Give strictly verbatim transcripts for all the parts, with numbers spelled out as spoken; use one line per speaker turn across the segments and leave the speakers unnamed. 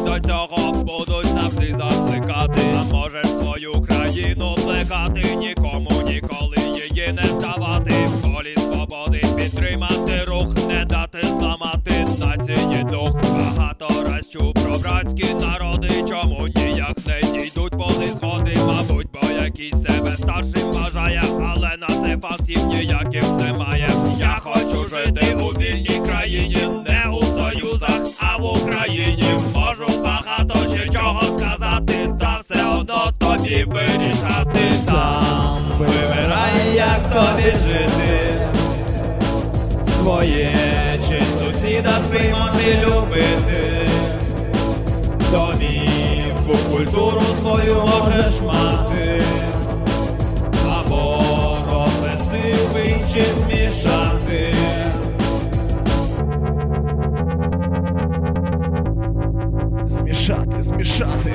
до цього будуть завжди закликати. А можеш свою країну плекати, нікому ніколи її не здавати. В колі свободи підтримати рух, не дати зламати нації дух. Багато раз чув про братські народи, чому ніяк не дійдуть вони згоди. Мабуть, бо якийсь себе старшим вважає, але на це фактів ніяких немає. Я хочу жити у вільній країні, не у союзах, а в Україні. Можу багато ще чого сказати, та все одно тобі вирішати. Сам вибирай, як тобі жити, своє чи сусіда сприймати, любити. Домівку, культуру свою можеш мати, або розвести в інші змішати.
Змішати, змішати.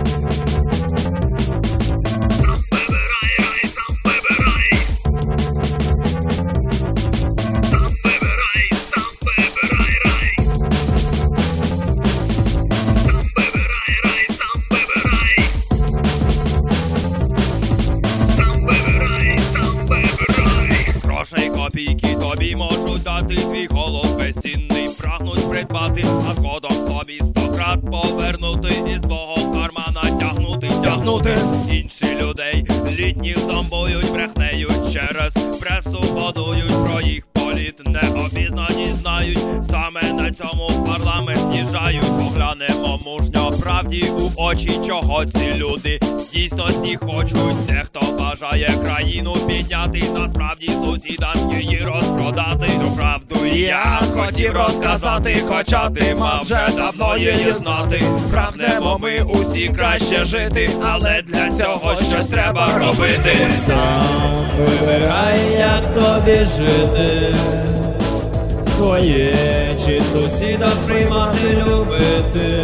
Копійки тобі можуть дати, твій голос безцінний прагнуть придбати, а згодом собі стократ повернути, із твого кармана тягнути, тягнути. Інші людей літніх зомбують, брехнеють через пресу, подують про їх політ, необізнані знають, саме на цьому парламент їжджають. Поглянемо мужньо правді у очі, чого ці люди дійсності хочуть. Дехто бажає країну підняти, насправді сусідам її розпродати. Цю правду я хотів розказати, хоча ти мав вже давно її знати. Прагнемо ми усі краще жити, але для цього щось треба робити.
Сам вибирай, як тобі жити, своє чи сусіда сприймати, любити.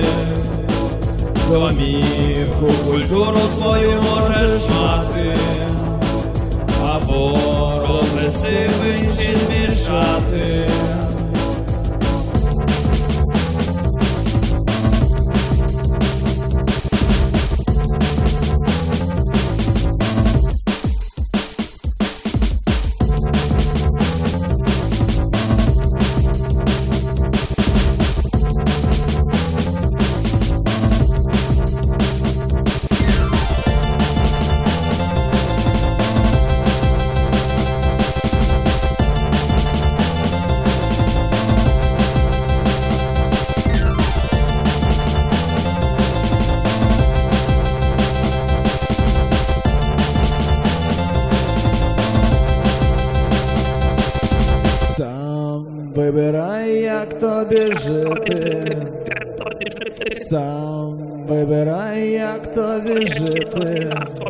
Домівку, культуру свою можеш мати, або розвести в інші змішати.
Сам вибирай, як тобі жити, сам вибирай, як тобі жити,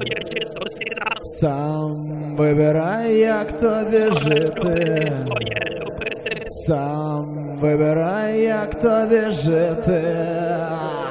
сам вибирай, як тобі жити, сам вибирай, як тобі жити.